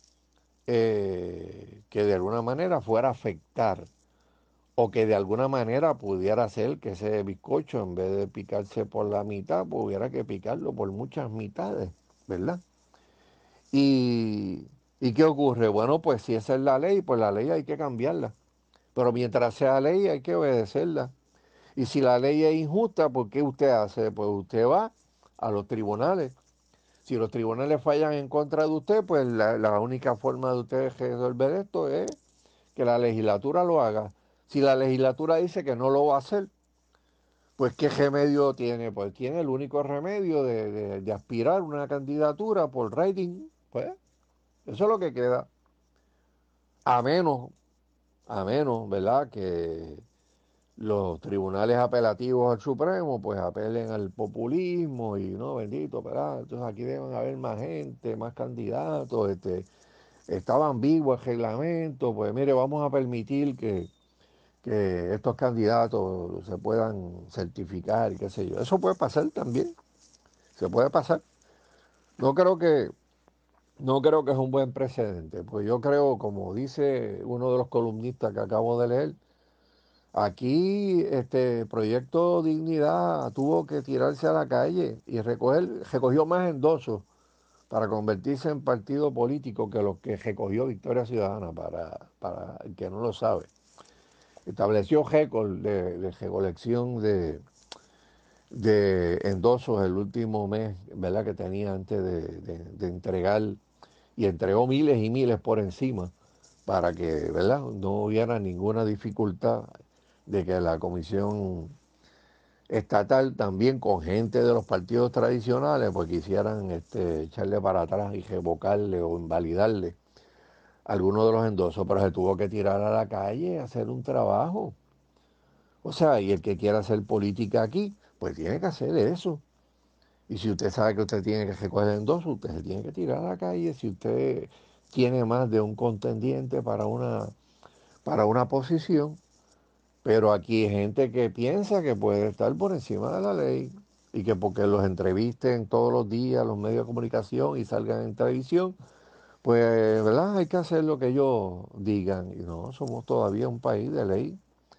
eh, que de alguna manera fuera a afectar, o que de alguna manera pudiera ser que ese bizcocho, en vez de picarse por la mitad, pues hubiera que picarlo por muchas mitades, ¿verdad? Y... ¿Y qué ocurre? Bueno, pues si esa es la ley, pues la ley hay que cambiarla. Pero mientras sea ley hay que obedecerla. Y si la ley es injusta, pues ¿qué usted hace? Pues usted va a los tribunales. Si los tribunales fallan en contra de usted, pues la, la única forma de usted resolver esto es que la legislatura lo haga. Si la legislatura dice que no lo va a hacer, pues ¿qué remedio tiene? Pues tiene el único remedio de, de, de aspirar una candidatura por rating, pues. Eso es lo que queda, a menos, a menos, ¿verdad?, que los tribunales apelativos al Supremo pues apelen al populismo y, no, bendito, ¿verdad? Entonces aquí deben haber más gente, más candidatos, este, estaban vivos el reglamento, pues mire, vamos a permitir que, que estos candidatos se puedan certificar y qué sé yo. Eso puede pasar también, se puede pasar. No creo que... No creo que es un buen precedente, pues yo creo, como dice uno de los columnistas que acabo de leer, aquí este Proyecto Dignidad tuvo que tirarse a la calle y recoger, recogió más endosos para convertirse en partido político que los que recogió Victoria Ciudadana, para, para el que no lo sabe. Estableció récord de, de recolección de, de endosos el último mes, ¿verdad?, que tenía antes de, de, de entregar, y entregó miles y miles por encima para que, ¿verdad?, no hubiera ninguna dificultad de que la comisión estatal, también con gente de los partidos tradicionales, pues quisieran este, echarle para atrás y revocarle o invalidarle algunos de los endosos, pero se tuvo que tirar a la calle a hacer un trabajo. O sea, y el que quiera hacer política aquí, pues tiene que hacer eso. Y si usted sabe que usted tiene que recoger endosos, usted se tiene que tirar a la calle. Si usted tiene más de un contendiente para una, para una posición, pero aquí hay gente que piensa que puede estar por encima de la ley y que porque los entrevisten todos los días los medios de comunicación y salgan en televisión, pues, ¿verdad?, hay que hacer lo que ellos digan. Y no, somos todavía un país de ley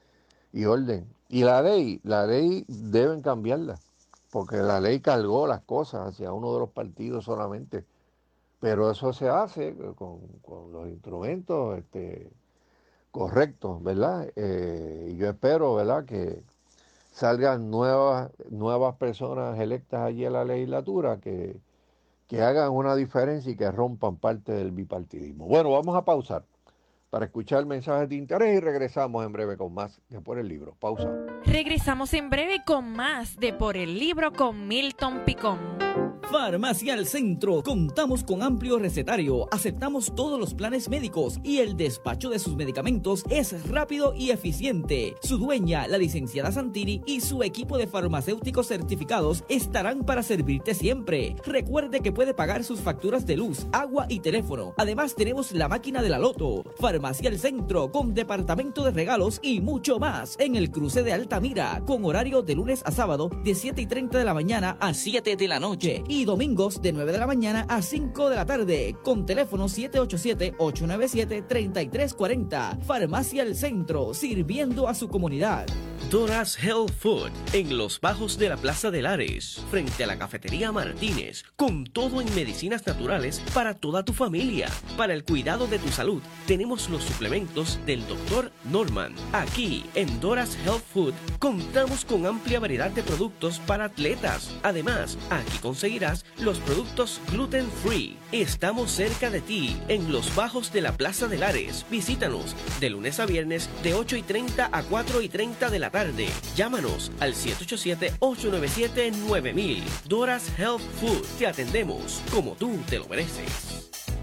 y orden. Y la ley, la ley deben cambiarla, porque la ley cargó las cosas hacia uno de los partidos solamente. Pero eso se hace con, con los instrumentos este, correctos, ¿verdad? Eh, y yo espero, ¿verdad?, que salgan nuevas, nuevas personas electas allí en la legislatura que, que hagan una diferencia y que rompan parte del bipartidismo. Bueno, vamos a pausar para escuchar mensajes de interés y regresamos en breve con más de Por el Libro. Pausa. Regresamos en breve con más de Por el Libro con Milton Picón. Farmacia al Centro. Contamos con amplio recetario, aceptamos todos los planes médicos y el despacho de sus medicamentos es rápido y eficiente. Su dueña, la licenciada Santini, y su equipo de farmacéuticos certificados estarán para servirte siempre. Recuerde que puede pagar sus facturas de luz, agua y teléfono. Además tenemos la máquina de la Loto. Farmacia al Centro, con departamento de regalos y mucho más, en el cruce de Altamira, con horario de lunes a sábado de siete y treinta de la mañana a siete de la noche y y domingos de nueve de la mañana a cinco de la tarde con teléfono siete ocho siete, ocho nueve siete, tres tres cuatro cero. Farmacia El Centro, sirviendo a su comunidad. Dora's Health Food, en los bajos de la Plaza de Lares, frente a la Cafetería Martínez, con todo en medicinas naturales para toda tu familia. Para el cuidado de tu salud, tenemos los suplementos del doctor Norman. Aquí, en Dora's Health Food, contamos con amplia variedad de productos para atletas. Además, aquí conseguirás los productos gluten free. Estamos cerca de ti, en los bajos de la Plaza de Lares. Visítanos de lunes a viernes de ocho y treinta a cuatro y treinta de la tarde. Llámanos al siete ocho siete, ocho nueve siete, nueve mil. Dora's Health Food. Te atendemos como tú te lo mereces.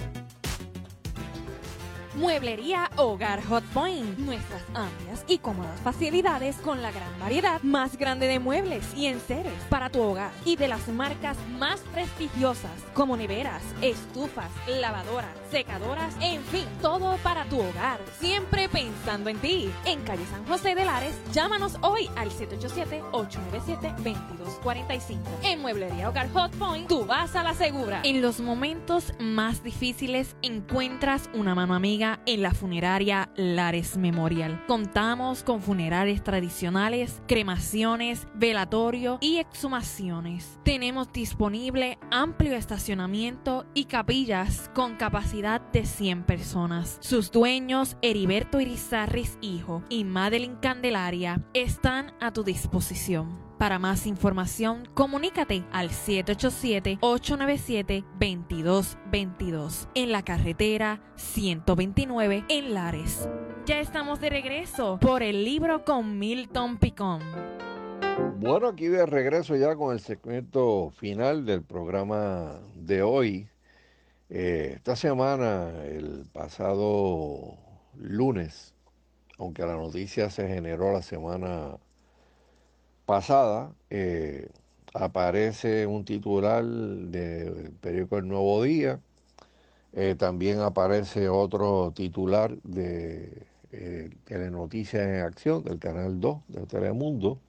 Mueblería Hogar Hot Point. Nuestras amplias y cómodas facilidades con la gran variedad más grande de muebles y enseres para tu hogar y de las marcas más prestigiosas como neveras, estufas, lavadoras, secadoras, en fin, todo para tu hogar. Siempre pensando en ti. En calle San José de Lares, llámanos hoy al siete ocho siete, ocho nueve siete, dos dos cuatro cinco. En Mueblería Hogar Hot Point, tú vas a la segura. En los momentos más difíciles encuentras una mano amiga en la funeraria Lares Memorial. Contamos con funerales tradicionales, cremaciones, velatorio y exhumaciones. Tenemos disponible amplio estacionamiento y capillas con capacidad de cien personas. Sus dueños, Heriberto Irizarris hijo y Madeline Candelaria, están a tu disposición. Para más información, comunícate al siete ocho siete, ocho nueve siete, dos dos dos dos en la carretera ciento veintinueve en Lares. Ya estamos de regreso por el libro con Milton Picón. Bueno, aquí de regreso ya con el segmento final del programa de hoy. Eh, esta semana, el pasado lunes, aunque la noticia se generó la semana pasada, eh, aparece un titular del periódico El Nuevo Día, eh, también aparece otro titular de eh, Telenoticias en Acción, del Canal dos de Telemundo,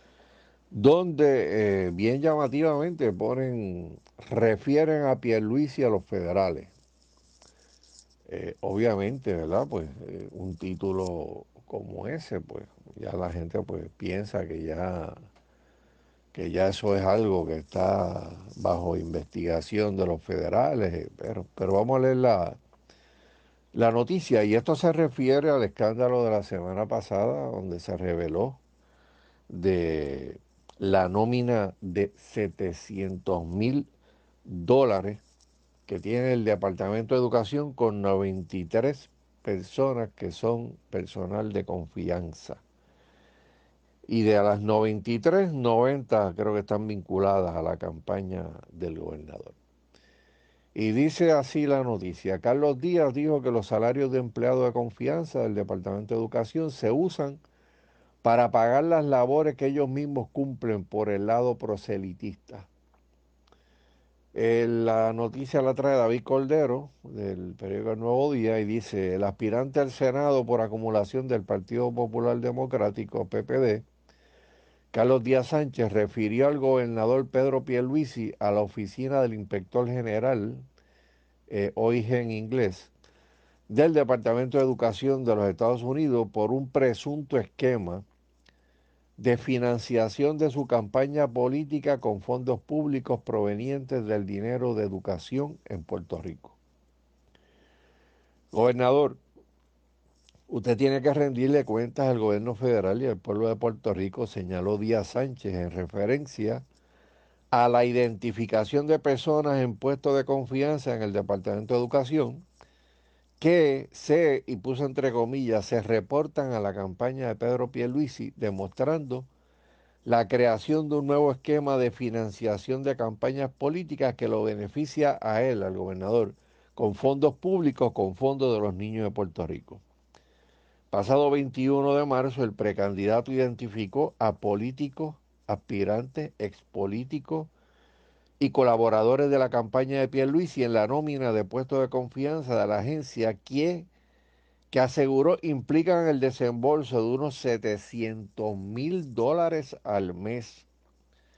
donde eh, bien llamativamente ponen, refieren a Pierluisi y a los federales. Eh, obviamente, ¿verdad? Pues eh, un título como ese, pues ya la gente pues piensa que ya que ya eso es algo que está bajo investigación de los federales, pero, pero vamos a leer la, la noticia, y esto se refiere al escándalo de la semana pasada, donde se reveló de la nómina de setecientos mil dólares que tiene el Departamento de Educación con noventa y tres personas que son personal de confianza. Y de las noventa y tres, noventa creo que están vinculadas a la campaña del gobernador. Y dice así la noticia: Carlos Díaz dijo que los salarios de empleados de confianza del Departamento de Educación se usan para pagar las labores que ellos mismos cumplen por el lado proselitista. Eh, la noticia la trae David Cordero, del periódico El Nuevo Día, y dice: el aspirante al Senado por acumulación del Partido Popular Democrático, P P D, Carlos Díaz Sánchez, refirió al gobernador Pedro Pierluisi a la oficina del inspector general, eh, O I G en inglés, del Departamento de Educación de los Estados Unidos por un presunto esquema de financiación de su campaña política con fondos públicos provenientes del dinero de educación en Puerto Rico. Gobernador, usted tiene que rendirle cuentas al gobierno federal y al pueblo de Puerto Rico, señaló Díaz Sánchez en referencia a la identificación de personas en puestos de confianza en el Departamento de Educación que se, y puso entre comillas, se reportan a la campaña de Pedro Pierluisi, demostrando la creación de un nuevo esquema de financiación de campañas políticas que lo beneficia a él, al gobernador, con fondos públicos, con fondos de los niños de Puerto Rico. Pasado veintiuno de marzo, el precandidato identificó a políticos, aspirantes, expolíticos y colaboradores de la campaña de Pierluisi en la nómina de puestos de confianza de la agencia que, que aseguró implican el desembolso de unos setecientos mil dólares al mes.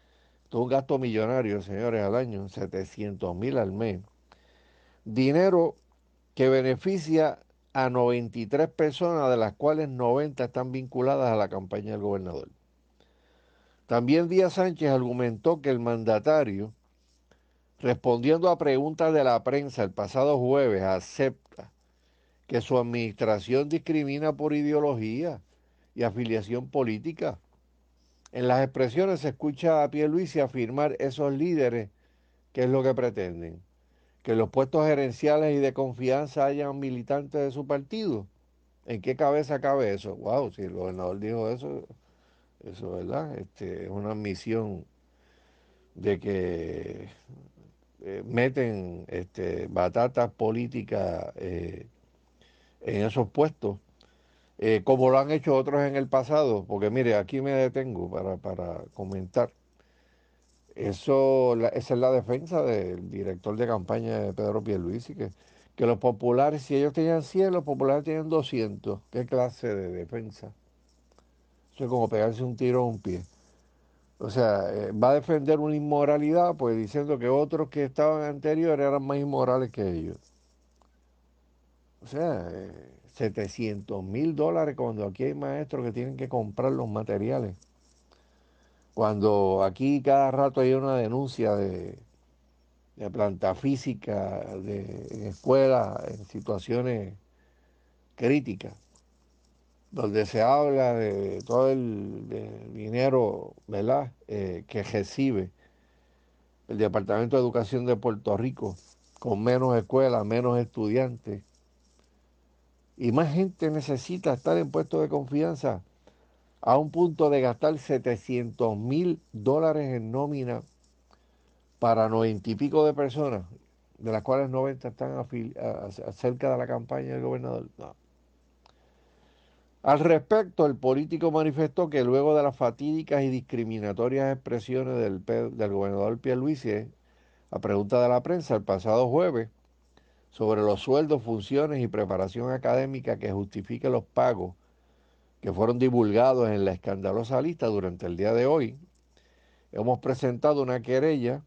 Todo un gasto millonario, señores, al año, setecientos mil al mes. Dinero que beneficia a noventa y tres personas, de las cuales noventa están vinculadas a la campaña del gobernador. También Díaz Sánchez argumentó que el mandatario, respondiendo a preguntas de la prensa el pasado jueves, acepta que su administración discrimina por ideología y afiliación política. En las expresiones se escucha a Pierluisi afirmar esos líderes qué es lo que pretenden, que en los puestos gerenciales y de confianza hayan militantes de su partido. ¿En qué cabeza cabe eso? Wow, si el gobernador dijo eso, eso, ¿verdad? Este, es una admisión de que eh, meten este, batatas políticas eh, en esos puestos, eh, como lo han hecho otros en el pasado, porque mire, aquí me detengo para, para comentar. Eso, la, esa es la defensa del director de campaña de Pedro Pierluisi, que, que los populares, si ellos tenían cien, los populares tienen doscientos. ¿Qué clase de defensa? Eso es como pegarse un tiro a un pie. O sea, eh, va a defender una inmoralidad, pues diciendo que otros que estaban anteriores eran más inmorales que ellos. O sea, eh, setecientos mil dólares cuando aquí hay maestros que tienen que comprar los materiales. Cuando aquí cada rato hay una denuncia de, de planta física, de, en escuelas, en situaciones críticas, donde se habla de todo el de dinero, ¿verdad?, eh, que recibe el Departamento de Educación de Puerto Rico, con menos escuelas, menos estudiantes, y más gente necesita estar en puestos de confianza, a un punto de gastar setecientos mil dólares en nómina para noventa y pico de personas, de las cuales noventa están afili- a, a, cerca de la campaña del gobernador. No. Al respecto, el político manifestó que luego de las fatídicas y discriminatorias expresiones del, del gobernador Pierluisi, a pregunta de la prensa el pasado jueves, sobre los sueldos, funciones y preparación académica que justifique los pagos que fueron divulgados en la escandalosa lista durante el día de hoy, hemos presentado una querella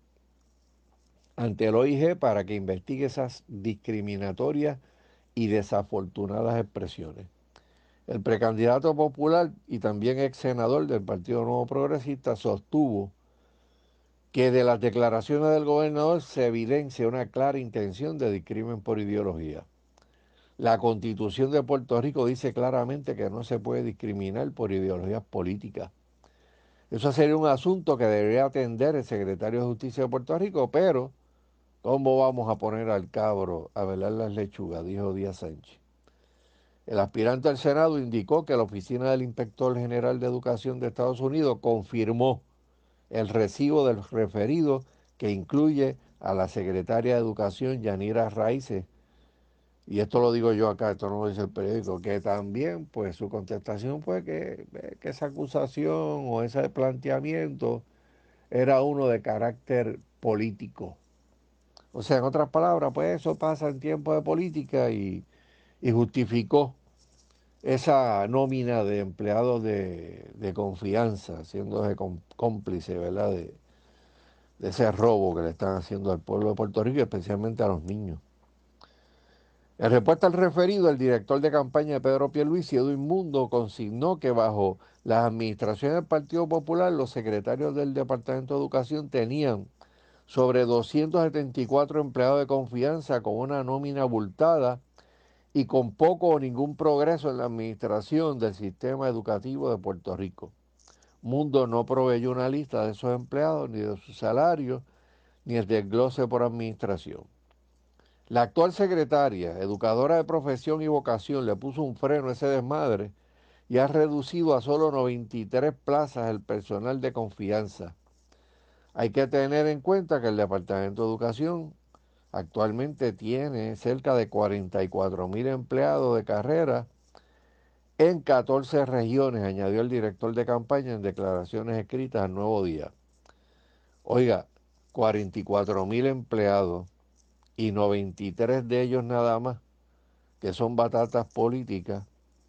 ante el O I G para que investigue esas discriminatorias y desafortunadas expresiones. El precandidato popular y también ex senador del Partido Nuevo Progresista sostuvo que de las declaraciones del gobernador se evidencia una clara intención de discrimen por ideología. La Constitución de Puerto Rico dice claramente que no se puede discriminar por ideologías políticas. Eso sería un asunto que debería atender el secretario de Justicia de Puerto Rico, pero ¿cómo vamos a poner al cabro a velar las lechugas?, dijo Díaz Sánchez. El aspirante al Senado indicó que la Oficina del Inspector General de Educación de Estados Unidos confirmó el recibo del referido que incluye a la secretaria de Educación, Yanira Raíces, y esto lo digo yo acá, esto no lo dice el periódico, que también, pues, su contestación fue que, que esa acusación o ese planteamiento era uno de carácter político. O sea, en otras palabras, pues eso pasa en tiempos de política y, y justificó esa nómina de empleados de, de confianza, siendo cómplice, ¿verdad?, de, de ese robo que le están haciendo al pueblo de Puerto Rico y especialmente a los niños. En respuesta al referido, el director de campaña de Pedro Pierluisi, Edwin Mundo, consignó que bajo las administraciones del Partido Popular, los secretarios del Departamento de Educación tenían sobre doscientos setenta y cuatro empleados de confianza con una nómina abultada y con poco o ningún progreso en la administración del sistema educativo de Puerto Rico. Mundo no proveyó una lista de esos empleados, ni de sus salarios, ni el desglose por administración. La actual secretaria, educadora de profesión y vocación, le puso un freno a ese desmadre y ha reducido a solo noventa y tres plazas el personal de confianza. Hay que tener en cuenta que el Departamento de Educación actualmente tiene cerca de cuarenta y cuatro mil empleados de carrera en catorce regiones, añadió el director de campaña en declaraciones escritas al Nuevo Día. Oiga, cuarenta y cuatro mil empleados y noventa y tres de ellos nada más, que son batatas políticas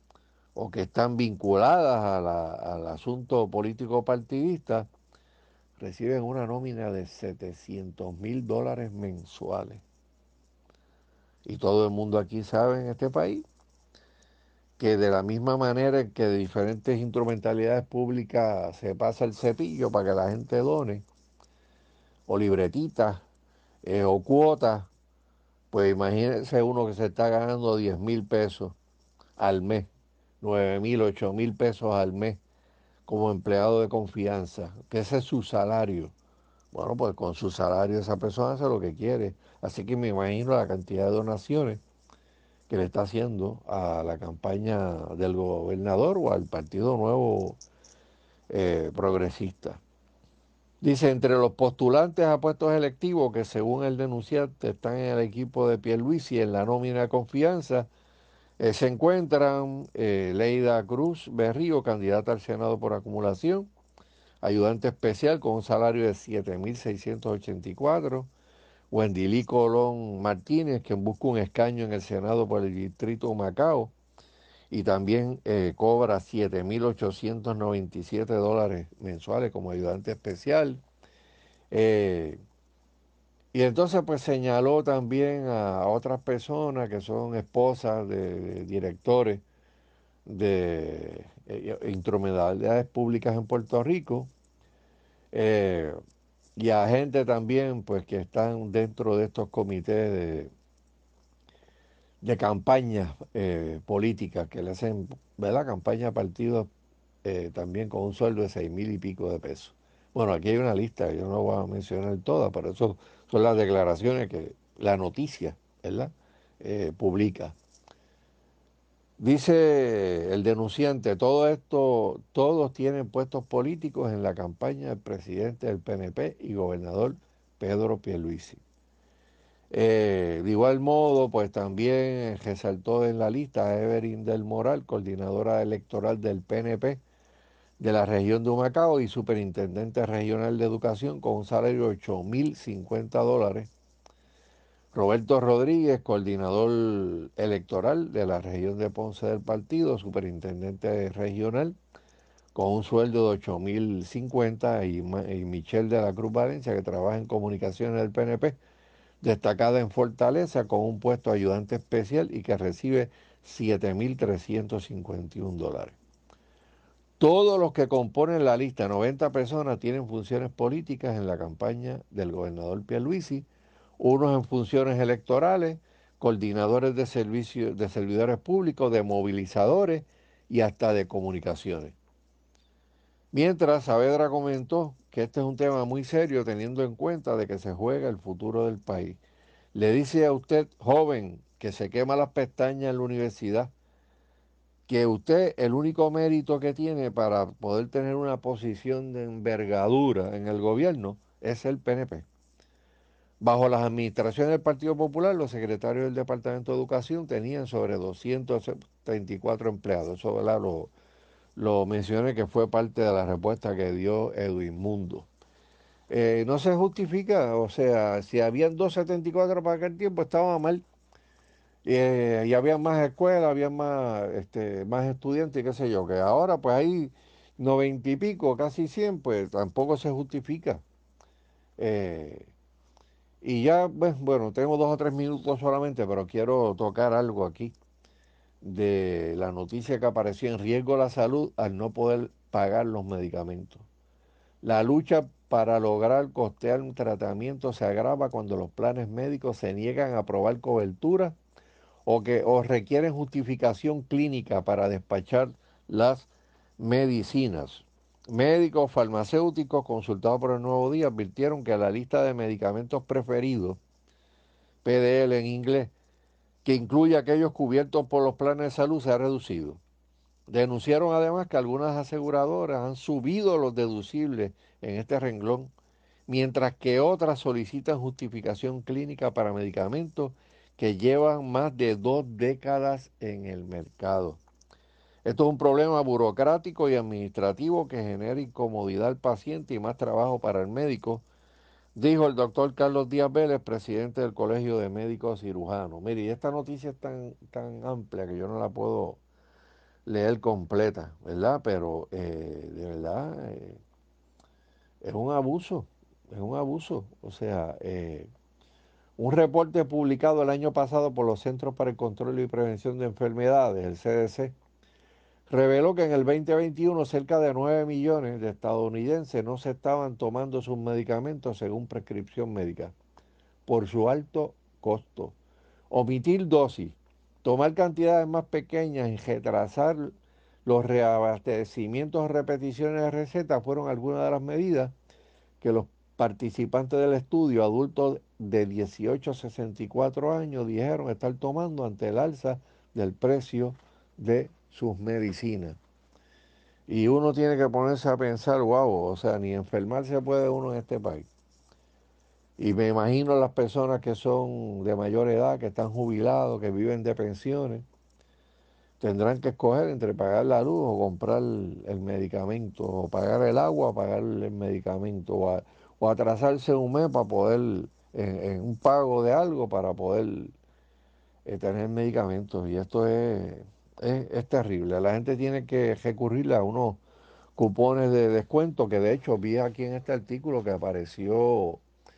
o que están vinculadas a la, al asunto político partidista, reciben una nómina de setecientos mil dólares mensuales. Y todo el mundo aquí sabe en este país que de la misma manera en que de diferentes instrumentalidades públicas se pasa el cepillo para que la gente done, o libretitas, eh, o cuotas, pues imagínense uno que se está ganando diez mil pesos al mes, nueve mil, ocho mil pesos al mes como empleado de confianza, que ese es su salario. Bueno, pues con su salario esa persona hace lo que quiere. Así que me imagino la cantidad de donaciones que le está haciendo a la campaña del gobernador o al Partido Nuevo eh, Progresista. Dice, entre los postulantes a puestos electivos que según el denunciante están en el equipo de Pierluisi en la nómina de confianza, eh, se encuentran eh, Leida Cruz Berrío, candidata al Senado por acumulación, ayudante especial con un salario de siete mil seiscientos ochenta y cuatro, Wendilí Colón Martínez, quien busca un escaño en el Senado por el distrito Macao, y también eh, cobra siete mil ochocientos noventa y siete dólares mensuales como ayudante especial. Eh, y entonces pues señaló también a otras personas que son esposas de, de directores de eh, instrumentalidades públicas en Puerto Rico, eh, y a gente también pues que están dentro de estos comités de, de campañas eh, políticas que le hacen, ¿verdad?, campaña a partidos eh, también con un sueldo de seis mil y pico de pesos. Bueno, aquí hay una lista, yo no voy a mencionar todas, pero eso son las declaraciones que la noticia, ¿verdad?, eh, publica. Dice el denunciante, todo esto, todos tienen puestos políticos en la campaña del presidente del P N P y gobernador Pedro Pierluisi. Eh, de igual modo, pues también resaltó en la lista a Evelyn del Moral, coordinadora electoral del P N P de la región de Humacao y superintendente regional de educación con un salario de ocho mil cincuenta dólares. Roberto Rodríguez, coordinador electoral de la región de Ponce del partido, superintendente regional, con un sueldo de ocho mil cincuenta, y, y Michelle de la Cruz Valencia, que trabaja en comunicaciones del P N P, destacada en Fortaleza, con un puesto de ayudante especial y que recibe siete mil trescientos cincuenta y un dólares. Todos los que componen la lista, noventa personas, tienen funciones políticas en la campaña del gobernador Pierluisi, unos en funciones electorales, coordinadores de servicios, de servidores públicos, de movilizadores y hasta de comunicaciones. Mientras, Saavedra comentó que este es un tema muy serio teniendo en cuenta de que se juega el futuro del país. Le dice a usted, joven, que se quema las pestañas en la universidad, que usted el único mérito que tiene para poder tener una posición de envergadura en el gobierno es el P N P. Bajo las administraciones del Partido Popular, los secretarios del Departamento de Educación tenían sobre doscientos setenta y cuatro empleados. Eso, ¿verdad?, lo, lo mencioné, que fue parte de la respuesta que dio Edwin Mundo. Eh, no se justifica, o sea, si habían doscientos setenta y cuatro para aquel tiempo, estaba mal. Eh, y había más escuelas, había más, este, más estudiantes y qué sé yo, que ahora pues hay noventa y pico, casi cien, pues tampoco se justifica. Eh, y ya, pues, bueno, tengo dos o tres minutos solamente, pero quiero tocar algo aquí de la noticia que apareció: en riesgo la salud al no poder pagar los medicamentos. La lucha para lograr costear un tratamiento se agrava cuando los planes médicos se niegan a aprobar cobertura o que o requieren justificación clínica para despachar las medicinas. Médicos farmacéuticos consultados por el Nuevo Día advirtieron que la lista de medicamentos preferidos, P D L en inglés, que incluye aquellos cubiertos por los planes de salud, se ha reducido. Denunciaron además que algunas aseguradoras han subido los deducibles en este renglón, mientras que otras solicitan justificación clínica para medicamentos que llevan más de dos décadas en el mercado. Esto es un problema burocrático y administrativo que genera incomodidad al paciente y más trabajo para el médico, dijo el doctor Carlos Díaz Vélez, presidente del Colegio de Médicos Cirujanos. Mire, y esta noticia es tan, tan amplia que yo no la puedo leer completa, ¿verdad? Pero eh, de verdad, eh, es un abuso, es un abuso. O sea, eh, un reporte publicado el año pasado por los Centros para el Control y Prevención de Enfermedades, el C D C, reveló que en el veinte veintiuno cerca de nueve millones de estadounidenses no se estaban tomando sus medicamentos según prescripción médica, por su alto costo. Omitir dosis, tomar cantidades más pequeñas y retrasar los reabastecimientos o repeticiones de recetas fueron algunas de las medidas que los participantes del estudio, adultos de dieciocho a sesenta y cuatro años, dijeron estar tomando ante el alza del precio de sus medicinas. Y uno tiene que ponerse a pensar, wow, o sea, ni enfermarse puede uno en este país. Y me imagino las personas que son de mayor edad, que están jubilados, que viven de pensiones, tendrán que escoger entre pagar la luz o comprar el, el medicamento, o pagar el agua o pagar el medicamento, o, a, o atrasarse un mes para poder, en, en un pago de algo para poder eh, tener medicamentos. Y esto es... Es, es terrible. La gente tiene que recurrir a unos cupones de descuento, que de hecho vi aquí en este artículo que apareció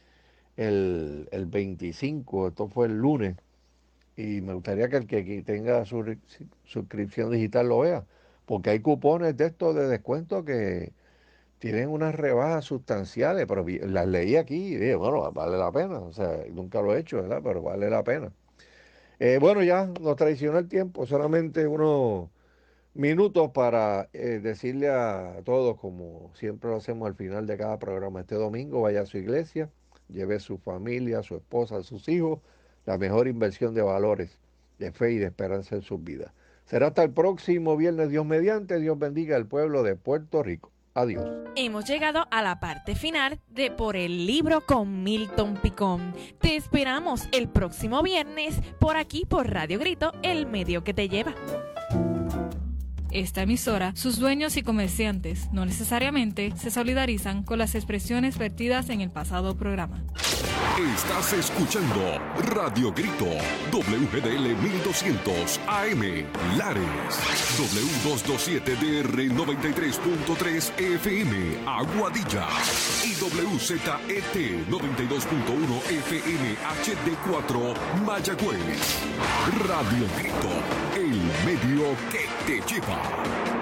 el, el veinticinco, esto fue el lunes, y me gustaría que el que tenga su suscripción digital lo vea, porque hay cupones de estos de descuento que tienen unas rebajas sustanciales, pero las leí aquí y dije, bueno, vale la pena, o sea, nunca lo he hecho, ¿verdad? Pero vale la pena. Eh, bueno, ya nos traicionó el tiempo, solamente unos minutos para eh, decirle a todos, como siempre lo hacemos al final de cada programa, este domingo vaya a su iglesia, lleve a su familia, a su esposa, a sus hijos, la mejor inversión de valores, de fe y de esperanza en sus vidas. Será hasta el próximo viernes, Dios mediante. Dios bendiga al pueblo de Puerto Rico. Adiós. Hemos llegado a la parte final de Por el Libro con Milton Picón. Te esperamos el próximo viernes por aquí por Radio Grito, el medio que te lleva. Esta emisora, sus dueños y comerciantes no necesariamente se solidarizan con las expresiones vertidas en el pasado programa. Estás escuchando Radio Grito, W G D L mil doscientos A M, Lares, W doscientos veintisiete D R noventa y tres punto tres F M, Aguadilla, y W Z E T noventa y dos punto uno F M H D cuatro, Mayagüez. Radio Grito, el medio que te lleva.